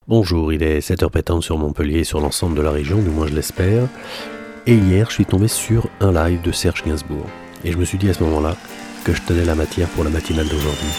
Bonjour, il est 7h pétantes sur Montpellier et sur l'ensemble de la région, du moins je l'espère. Et hier, je suis tombé sur un live de Serge Gainsbourg. Et je me suis dit à ce moment-là que je tenais la matière pour la matinale d'aujourd'hui.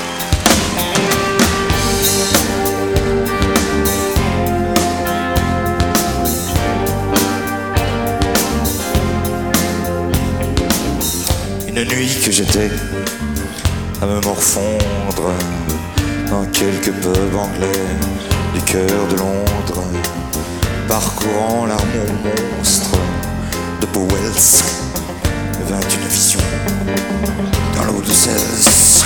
Une nuit que j'étais à me morfondre dans quelques pubs anglais du cœur de Londres, parcourant l'armon monstre de Bowells, vint une vision dans l'eau de Cels.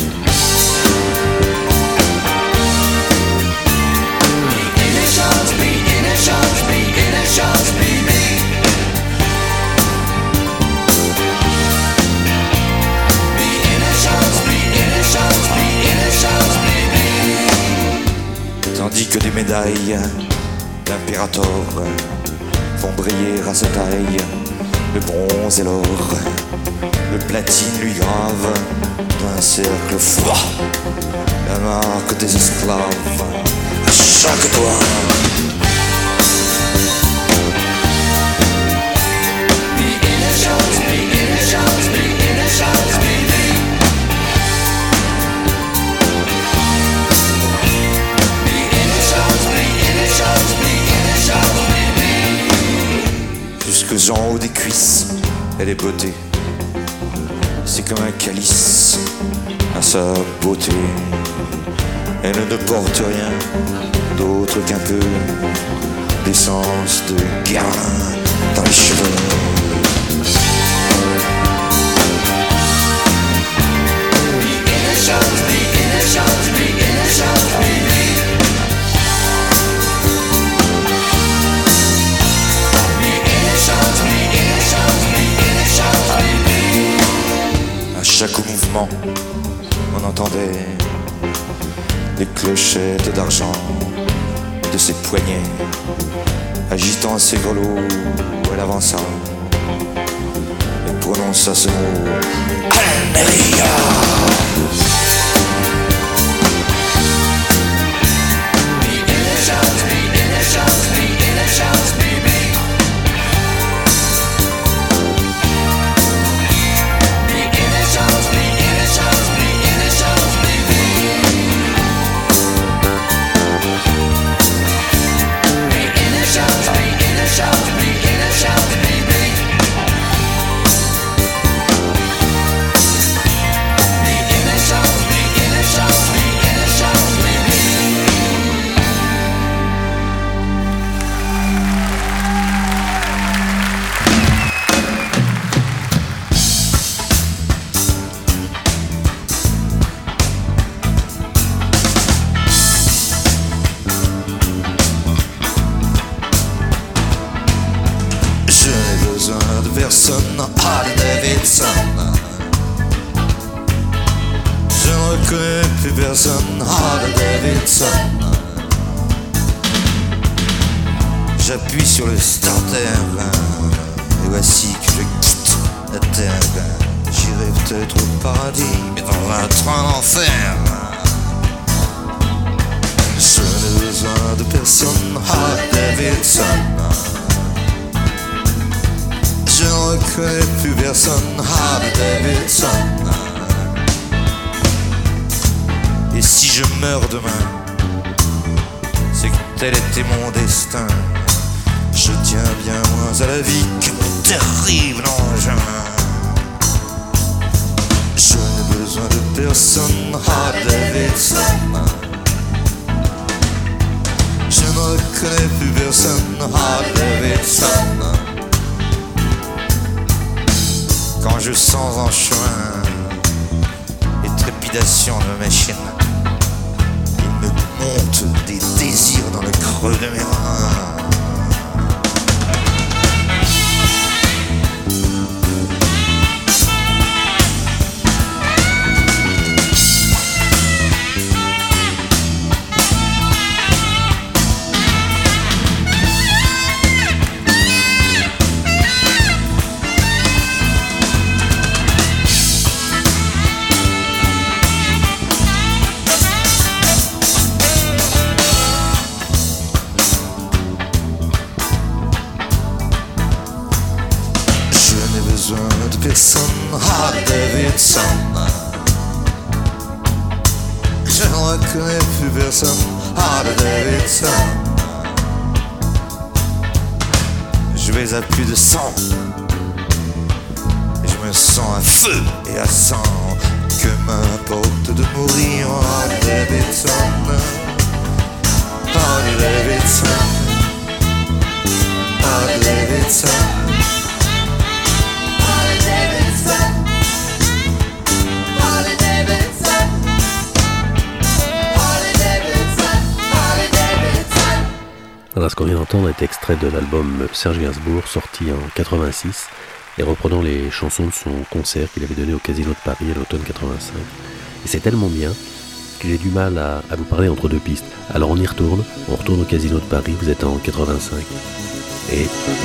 Tandis que des médailles d'impérator font briller à sa taille le bronze et l'or, le platine lui grave d'un cercle froid la marque des esclaves à chaque doigt. Jusque en haut des cuisses, elle est beauté. C'est comme un calice à sa beauté. Elle ne porte rien d'autre qu'un peu d'essence de garin dans les cheveux. À chaque mouvement, on entendait les clochettes d'argent de ses poignets, agitant ses grelots, elle avança et prononça ce mot: Almeria. Personne, Harley Davidson. Je ne reconnais plus personne, Harley Davidson. J'appuie sur le starter, et voici que je quitte la terre. J'irai peut-être au paradis, mais dans un train d'enfer. Je n'ai besoin de personne, Harley Davidson. Je ne reconnais plus personne, Harley Davidson. Et si je meurs demain, c'est que tel était mon destin. Je tiens bien moins à la vie que mon terrible engin. Je n'ai besoin de personne, Harley Davidson. Je ne reconnais plus personne, Harley Davidson. Quand je sens en chemin les trépidations de ma machine, il me monte des désirs dans le creux de mes reins. besoin de personne. Harley Davidson. Je ne reconnais plus personne. Harley Davidson. Je vais à plus de 100 et je me sens à feu et à sang. Que m'importe de mourir. Harley Davidson. Harley Davidson. Harley Davidson. Harley Davidson. Harley Davidson. Harley Davidson. Harley Davidson. Voilà, ce qu'on vient d'entendre est extrait de l'album Serge Gainsbourg, sorti en 86, et reprenant les chansons de son concert qu'il avait donné au Casino de Paris à l'automne 85. Et c'est tellement bien que j'ai du mal à vous parler entre deux pistes. Alors on y retourne, on retourne au Casino de Paris, vous êtes en 85. Et...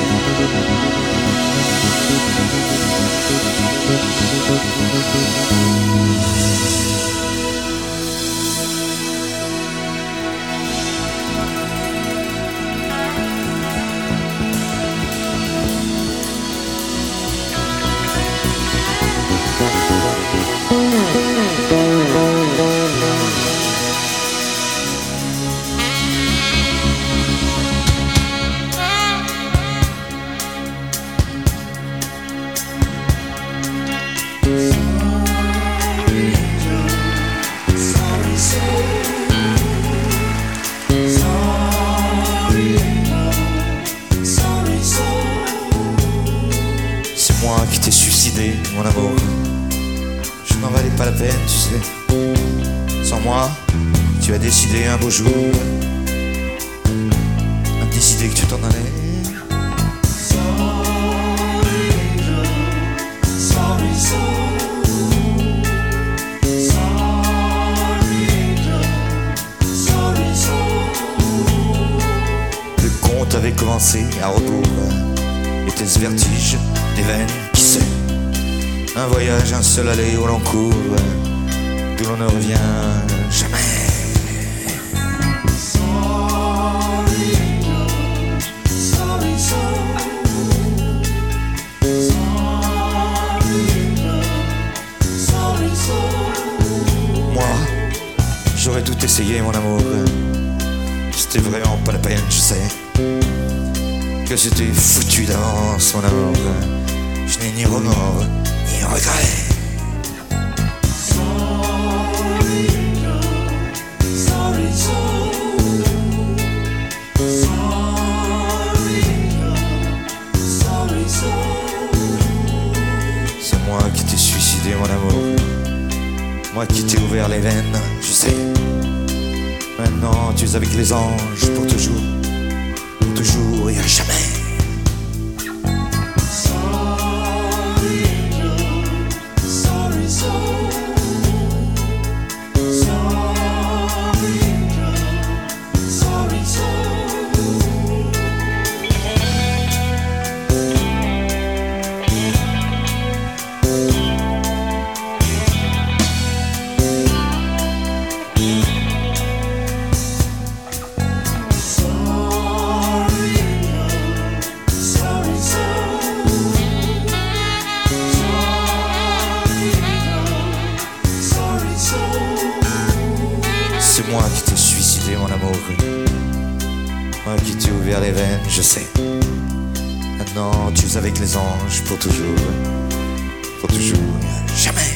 Mon amour, je n'en valais pas la peine, tu sais. Sans moi, tu as décidé un beau jour, décidé que tu t'en allais. Le conte avait commencé à rebours. Était-ce vertige, des veines, qui sait? Un voyage, un seul aller au long cours, d'où l'on ne revient jamais. Moi, j'aurais tout essayé, mon amour. C'était vraiment pas la peine, je sais. Que c'était foutu d'avance, mon amour. Je n'ai ni remords, ni regret. C'est moi qui t'ai suicidé, mon amour. Moi qui t'ai ouvert les veines, je sais. Maintenant tu es avec les anges pour toujours. Pour toujours et à jamais. C'est moi qui t'ai suicidé, mon amour. Moi qui t'ai ouvert les veines, je sais. Maintenant tu es avec les anges pour toujours. Pour toujours, jamais.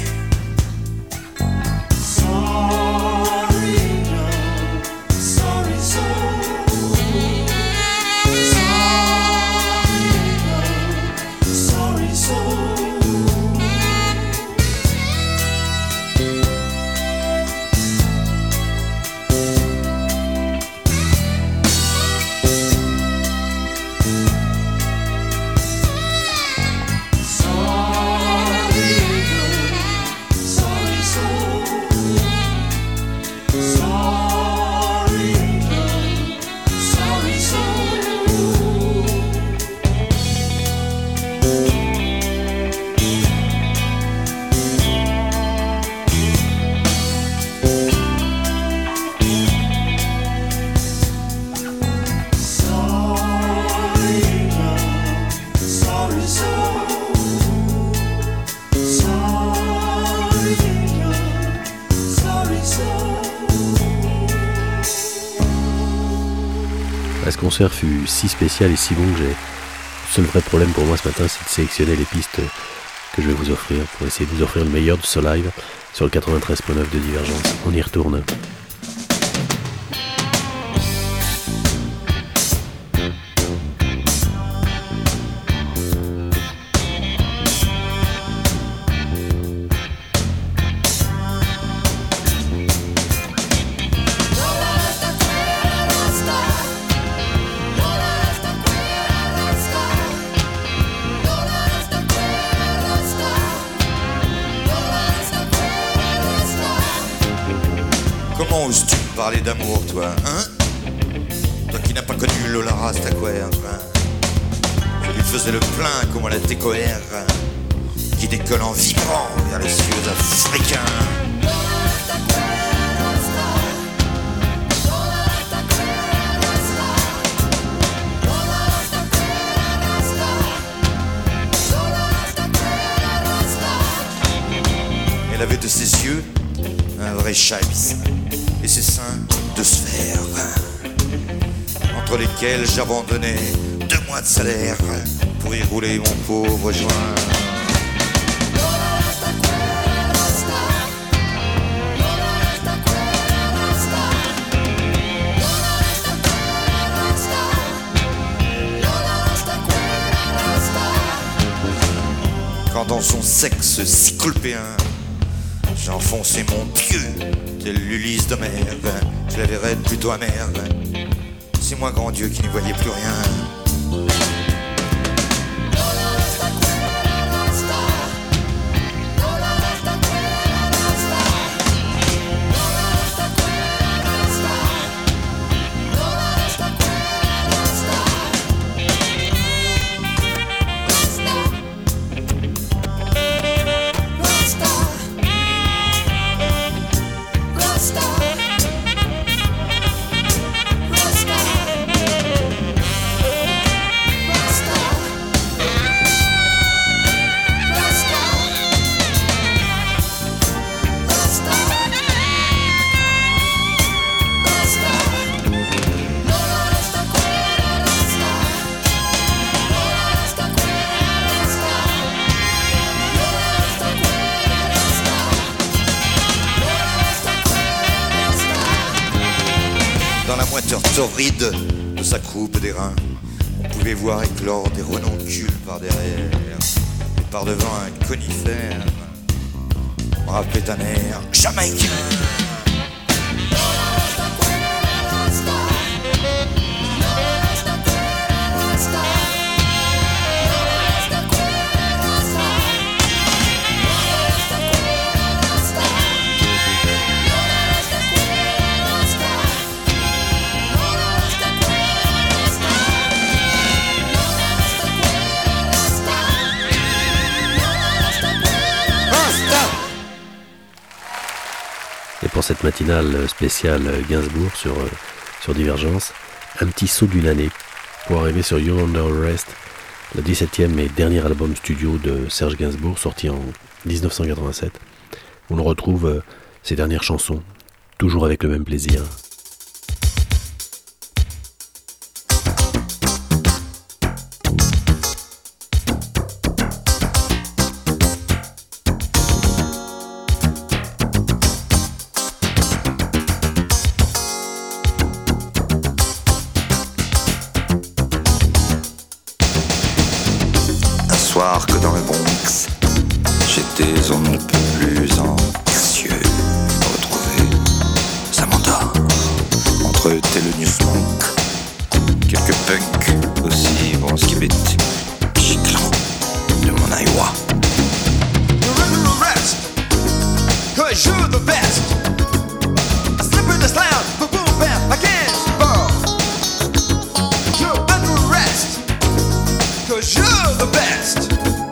concert fut si spécial et si long que le seul vrai problème pour moi ce matin, c'est de sélectionner les pistes que je vais vous offrir pour essayer de vous offrir le meilleur de ce live sur le 93.9 de Divergence. On y retourne. Comment oses-tu me parler d'amour, toi, hein? Toi qui n'as pas connu Lola Rastaquaire, je lui faisais le plein comme à la TCOR, qui décolle en vibrant vers les cieux africains. Elle avait de ses yeux un vrai chat ébissé, et ses seins de sphères, entre lesquels j'abandonnais 2 mois de salaire pour y rouler mon pauvre joint. Quand dans son sexe cyclopéen j'enfonçais mon pieu tel l'Ulysse d'Homère, je la verrais plutôt amère. C'est moi, grand Dieu, qui n'y voyais plus rien. Torride de sa coupe des reins, on pouvait voir éclore des renoncules par derrière, et par devant un conifère, on rappelait un air jamaïcain. Pour cette matinale spéciale Gainsbourg sur Divergence, un petit saut d'une année pour arriver sur You're Under Arrest, le 17e et dernier album studio de Serge Gainsbourg, sorti en 1987, où l'on retrouve ses dernières chansons, toujours avec le même plaisir. Que dans le Bronx, j'étais on ne peut plus anxieux de retrouver Samantha entre Thelonious Monk, quelques punks aussi bronskibit, giclant de mon Iowa. You're under arrest, 'cause you're the best. I slip in the slam, boom bam, against the ball. You're under arrest, 'cause you're the best.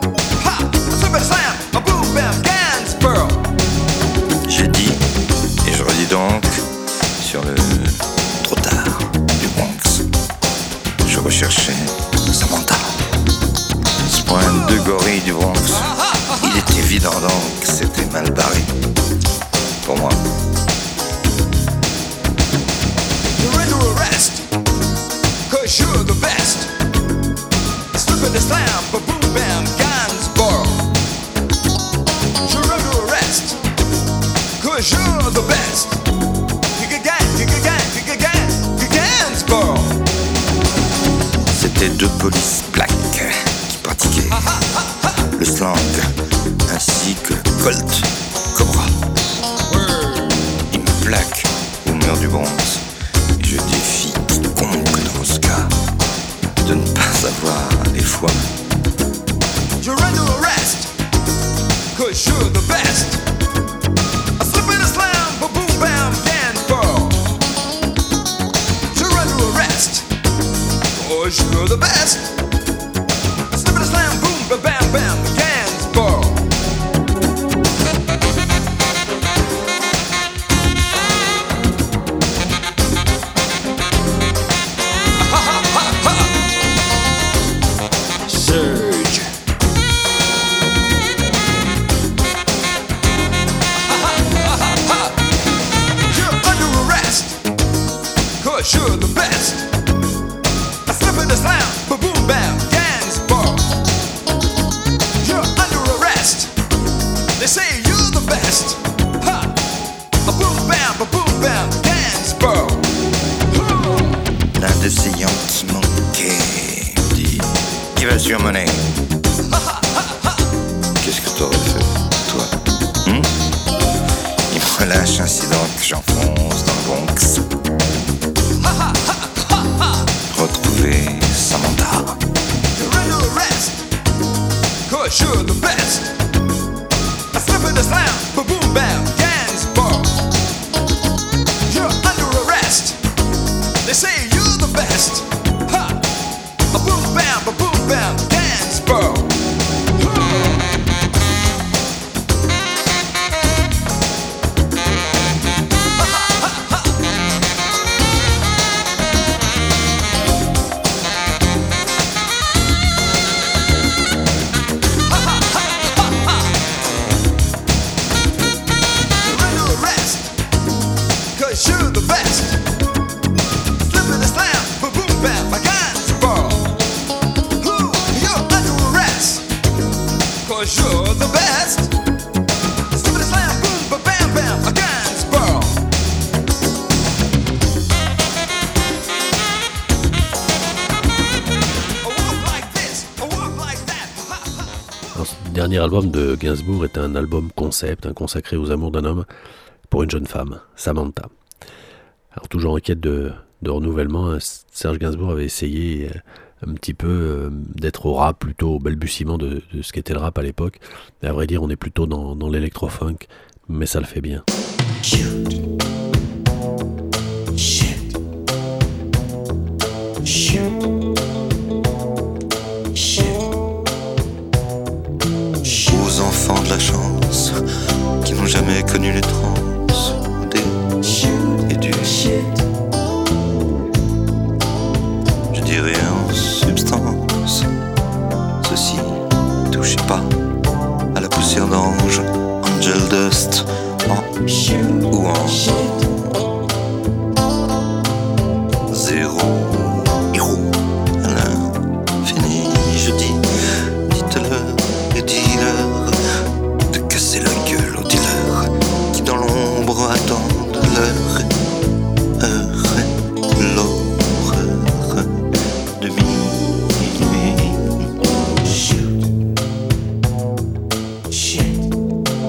J'ai dit, et je redis donc, sur le trottoir du Bronx, je recherchais Samantha. Ce point de gorille du Bronx, il est évident donc que c'était mal barré pour moi. You're under arrest, 'cause 'cause you're the best. Slip in the slam, ba boom bam, Gainsborough. You're under arrest, 'cause you're the best. Gainsborough. C'était deux polices black qui pratiquaient le slang ainsi que Colt Cobra. Ils me plaquent au mur du Bronx et je défie quiconque dans ce cas de ne pas avoir les fois. You're under arrest, 'cause you're the best. A slip in a slam, ba boom bam, Gainsborough. You're under arrest, 'cause you're the best. A slip in a slam, boom ba bam bam, Gainsborough. Surge. You're under arrest, 'cause you're the best. A slip in the slam, ba boom bam, Gainsborough. You're under arrest. They say you're the best. Ha! A boom bam, ba boom bam, Gainsborough. L'un de ces Yankees manquait me dit Give us your money. Qu'est-ce que t'aurais fait, toi? Il me relâche ainsi donc que j'enfonce dans le Bronx. Retrouver Samantha. You're under arrest, 'cause you're the best. A slip in the slam, ba boom bam, Gainsborough. You're under arrest. They say you're the best. Ha! A boom bam, ba boom bam, Gainsborough. You're under arrest, 'cause you're the best. Slip in the slam, ba boom bam, Gainsborough. You're under arrest, 'cause you're the best. Slip in the slam, boom ba bam bam, Gainsborough. A walk like this, a walk like that. Alors, ce dernier album de Gainsbourg est un album concept, consacré aux amours d'un homme pour une jeune femme, Samantha. Alors toujours en quête de renouvellement, Serge Gainsbourg avait essayé un petit peu d'être au rap, plutôt au balbutiement de ce qu'était le rap à l'époque. Et à vrai dire, on est plutôt dans l'électro-funk, mais ça le fait bien. Aux enfants de la chance qui n'ont jamais connu les trans et du je dirais en substance ceci touchez pas à la poussière d'ange Angel Dust ou en zéro héros à l'infini. Je dis dites-leur et dis-leur de casser la gueule aux dealers qui dans l'ombre attendent leur heure, l'horreur de minuit.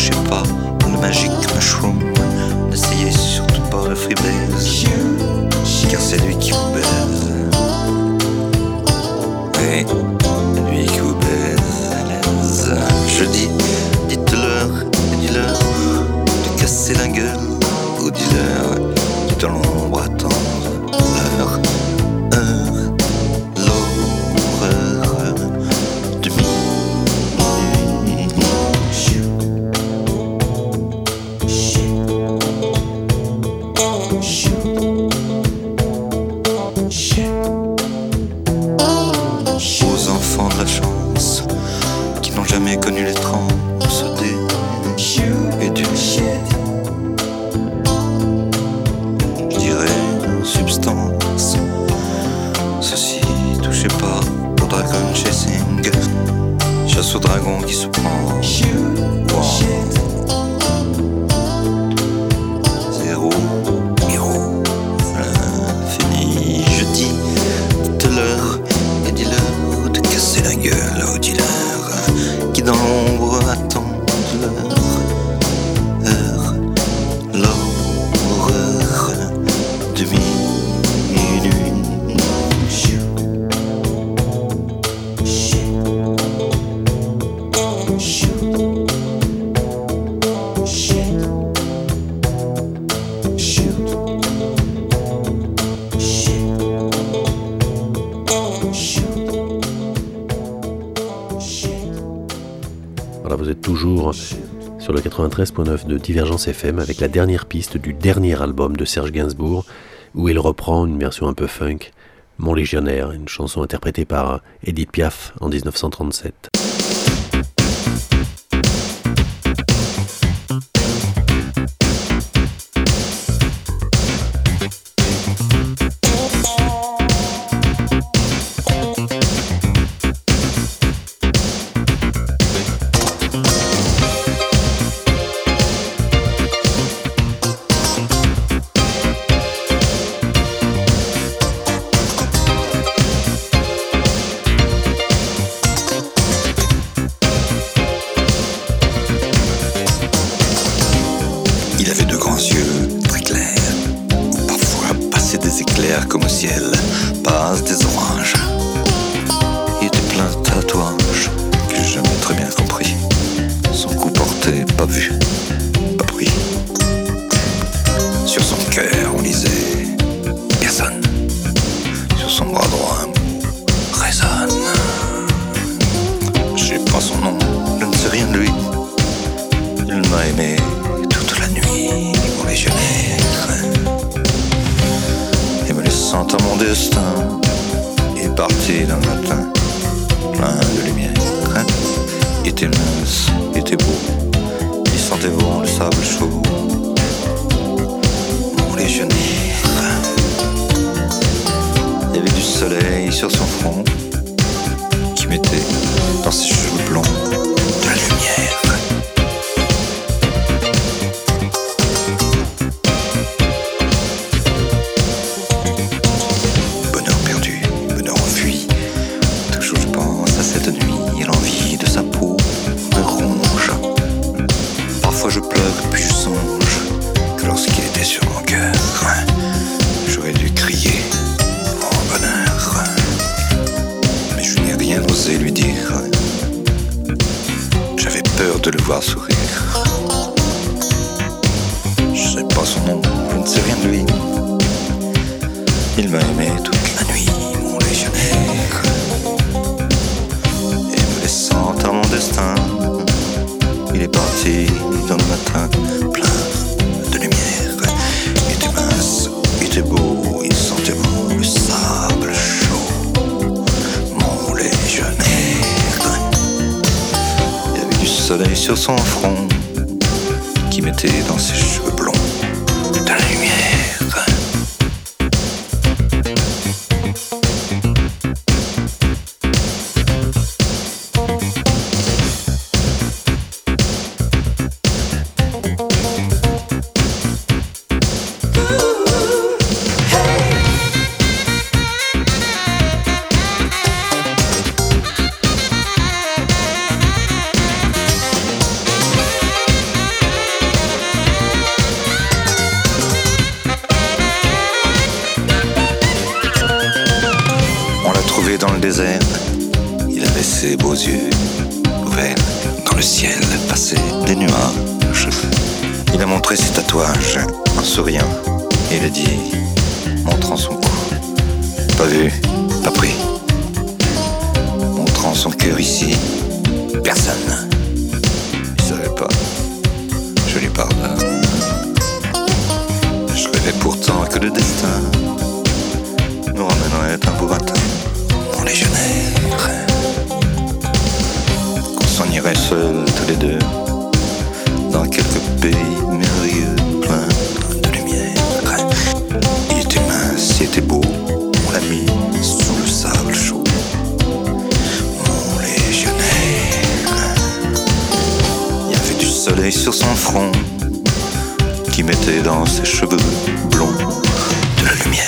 n'approchez pas le magic mushroom. N'essayez surtout pas le freebase, car c'est lui qui vous baise. Oui, lui qui vous baise à l'aise. Je dis, dites-leur et dis-leur de casser la gueule, ou dis-leur qui dans l'ombre attendre leur heure, l'horreur de minuit. Aux enfants de la chance qui n'ont jamais connu les transes des et du je dirais en substance, ceci touchez pas au dragon chasing, chasse au dragon qui se prend. Wow. Zéro héros l'infini. Je dis, dites-leur et dis-leur de casser la gueule aux dealers qui dans l'ombre attendent leur heure, l'horreur de minuit. Voilà, vous êtes toujours sur le 93.9 de Divergence FM avec la dernière piste du dernier album de Serge Gainsbourg, où il reprend une version un peu funk, Mon Légionnaire, une chanson interprétée par Edith Piaf en 1937. Il avait de grands yeux très clairs, où parfois passaient des éclairs comme au ciel passent des orages. Il était plein de tatouages que j'ai jamais très bien compris. Son coup porté, pas vu, pas pris. Sur son cœur on lisait personne. Sur son bras droit un mot résonne. J'ai pas son nom, je ne sais rien de lui. Il m'a aimé toute la nuit, mon légionnaire. Et me laissant à mon destin, il est parti dans le matin, plein de lumière. Il était mince, il était beau, il sentait bon le sable chaud. Mon légionnaire. Il y avait du soleil sur son front, qui mettait dans ses cheveux blonds de la lumière. Bonheur perdu, bonheur enfui. Toujours je pense à cette nuit et l'envie de sa peau me ronge. Parfois je pleure puis je songe que lorsqu'il était sur mon cœur, j'aurais dû crier mon bonheur. Mais je n'ai rien osé lui dire. J'avais peur de le voir sourire. Je sais pas son nom, je ne sais rien de lui. Il m'a aimé toute la nuit, mon légionnaire. Et me laissant à mon destin, il est parti dans le matin, plein de lumière. Il était mince, il était beau, il sentait bon le sable chaud. Mon légionnaire. Il y avait du soleil sur son front, qui mettait dans ses cheveux blonds de la lumière. désert, il avait ses beaux yeux ouverts. Dans le ciel passaient des nuages. Il a montré ses tatouages en souriant. Il a dit, montrant son cou, pas vu, pas pris. Montrant son cœur ici, personne. Il savait pas, je lui pardonne. Je rêvais pourtant que le destin nous ramènerait un beau matin en légionnaire, qu'on s'en irait seuls tous les deux dans quelques pays merveilleux pleins de lumière. Il était mince, il était beau, on l'a mis sous le sable chaud, mon légionnaire. Il y avait du soleil sur son front qui mettait dans ses cheveux blonds de la lumière.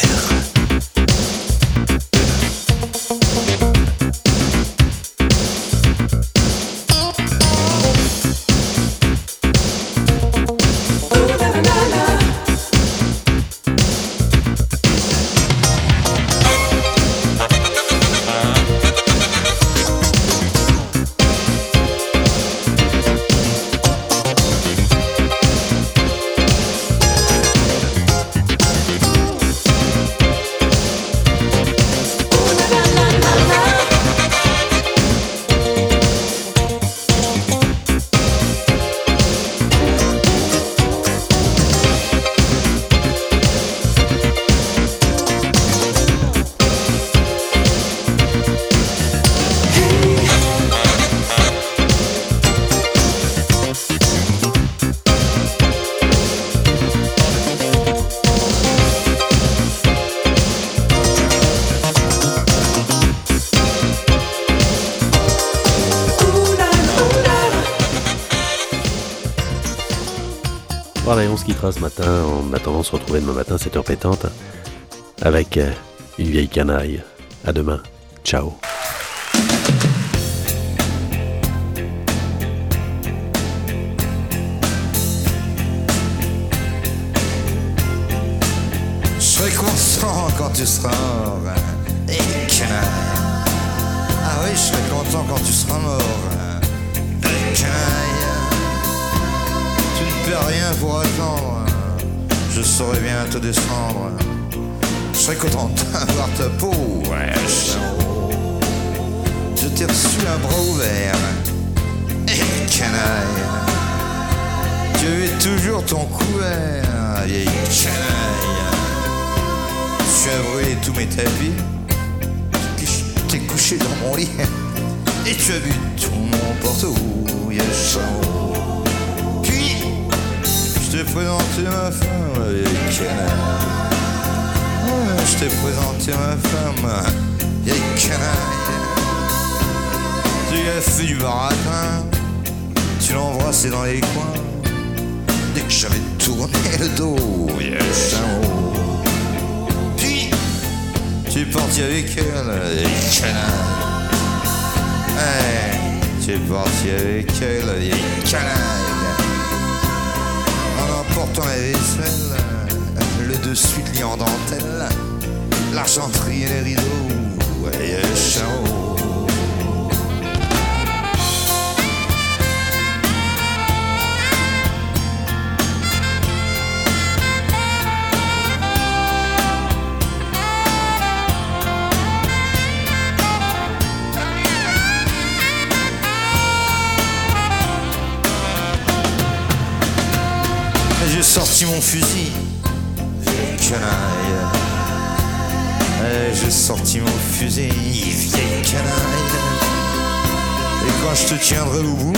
Voilà, et on se quittera ce matin en attendant de se retrouver demain matin 7h pétante avec une vieille canaille. À demain. Ciao. Je serai content quand tu seras mort, et canaille. Ah oui, je serai content quand tu seras mort, et canaille. Tu ne perds rien pour attendre, je saurai bien te descendre. Je serai content d'avoir ta peau, je t'ai reçu à bras ouverts, et canaille. Tu es toujours ton couvert, vieille canaille. Tu as brûlé tous mes tapis, t'es couché dans mon lit, et tu as bu tout mon porte-houille. Puis, je t'ai présenté ma femme, vieille canaille. Ouais, je t'ai présenté ma femme, vieille canaille. Tu lui as fait du baratin, tu l'as embrassé dans les coins, dès que j'avais tourné le dos, vieille canaille. Tu es parti avec elle, vieille canaille. Hey, tu es parti avec elle, vieille canaille. En emportant la vaisselle, le dessus de lit en dentelle, l'argenterie et les rideaux, vieille canaille. J'ai sorti mon fusil, vieille canaille. J'ai sorti mon fusil, vieille canaille. Et quand je te tiendrai au bout,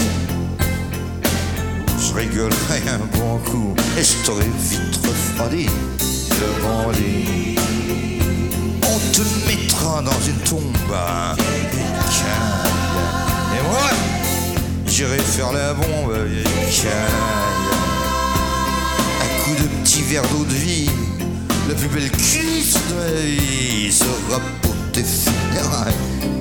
je rigolerai un bon coup, et je t'aurai vite refroidi, le bandit. On te mettra dans une tombe, vieille canaille. Et moi, j'irai faire la bombe, vieille canaille. Coup de petit verre d'eau de vie, la plus belle cuisse de ma vie sera pour tes funérailles.